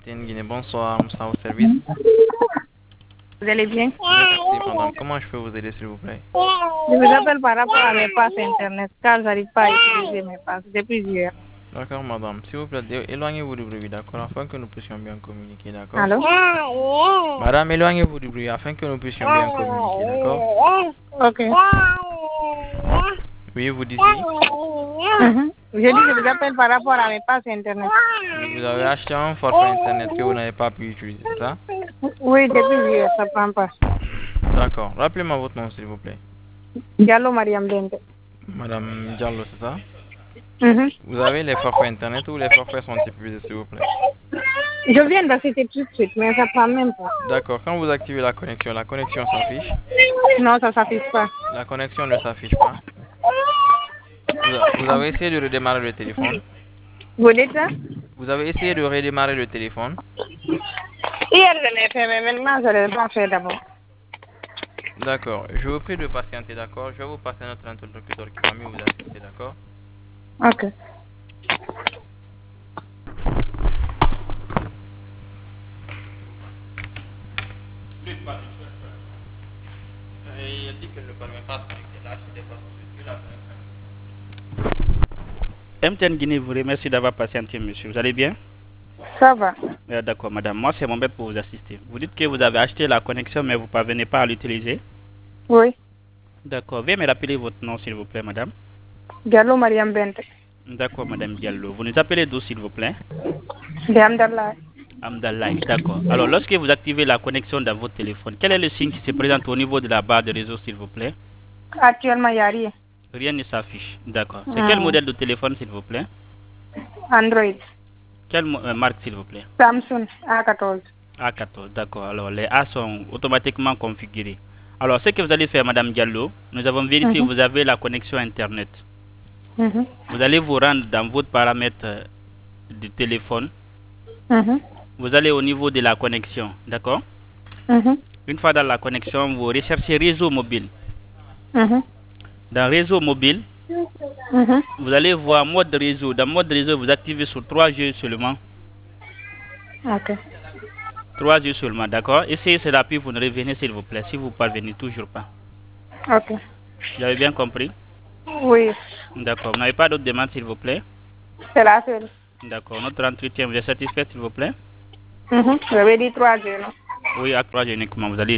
MTN Guinée, bonsoir, Moussa au service. Vous allez bien? Merci madame, comment je peux vous aider s'il vous plaît? Je vous appelle par rapport à mes passes internet car je n'arrive pas à utiliser mes passes depuis hier. D'accord madame, s'il vous plaît, éloignez-vous du bruit, d'accord, afin que nous puissions bien communiquer, d'accord? Allô? Madame, éloignez-vous du bruit afin que nous puissions bien communiquer, d'accord? Ok. Oui, vous disiez? Je dis que je vous appelle par rapport à mes passes internet. Vous avez acheté un forfait internet que vous n'avez pas pu utiliser, c'est ça? Oui, depuis hier, ça ne prend pas. D'accord, rappelez-moi votre nom s'il vous plaît. Diallo Mariam Bente. Madame Diallo, c'est ça? Vous avez les forfaits internet ou les forfaits sont épuisés s'il vous plaît? Je viens d'assister tout de suite, mais ça ne prend même pas. D'accord, quand vous activez la connexion s'affiche? Non, ça ne s'affiche pas. La connexion ne s'affiche pas. Vous avez essayé de redémarrer le téléphone? Vous dites ça? Vous avez essayé de redémarrer le téléphone? Hier, je l'ai fait, mais maintenant, je ne l'ai pas fait d'abord. D'accord, je vous prie de patienter, d'accord? Je vais vous passer notre interlocuteur qui va mieux vous assister, d'accord? Ok. Il dit qu'elle ne parvient pas à se connecter. Là, je dépasse tout de suite. MTN Guinée vous remercie d'avoir patienté, monsieur. Vous allez bien? Ça va. D'accord, madame. Moi, c'est mon bête pour vous assister. Vous dites que vous avez acheté la connexion, mais vous ne parvenez pas à l'utiliser? Oui. D'accord. Veuillez me rappeler votre nom, s'il vous plaît, madame. Diallo Mariam Bente. D'accord, madame Diallo. Vous nous appelez d'où, s'il vous plaît? De Amdallah. Amdallah, d'accord. Alors, lorsque vous activez la connexion dans votre téléphone, quel est le signe qui se présente au niveau de la barre de réseau, s'il vous plaît? Actuellement, il n'y a rien. Rien ne s'affiche. D'accord. C'est quel modèle de téléphone, s'il vous plaît? Android. Quelle marque, s'il vous plaît? Samsung A14. A14, d'accord. Alors, les A sont automatiquement configurés. Alors, ce que vous allez faire, madame Diallo, nous avons vérifié que vous avez la connexion Internet. Vous allez vous rendre dans votre paramètre du téléphone. Vous allez au niveau de la connexion, d'accord? Une fois dans la connexion, vous recherchez réseau mobile. Dans réseau mobile, vous allez voir mode réseau. Dans mode réseau, vous activez sur 3G seulement. Ok. 3G seulement, d'accord? Essayez cela, puis vous nous revenez, s'il vous plaît, si vous ne parvenez toujours pas. Ok. Vous avez bien compris? Oui. D'accord. Vous n'avez pas d'autres demandes, s'il vous plaît? C'est la seule. D'accord. Notre entretien, vous êtes satisfait, s'il vous plaît? J'avais dit 3 heures. Oui, à 3G uniquement. Vous allez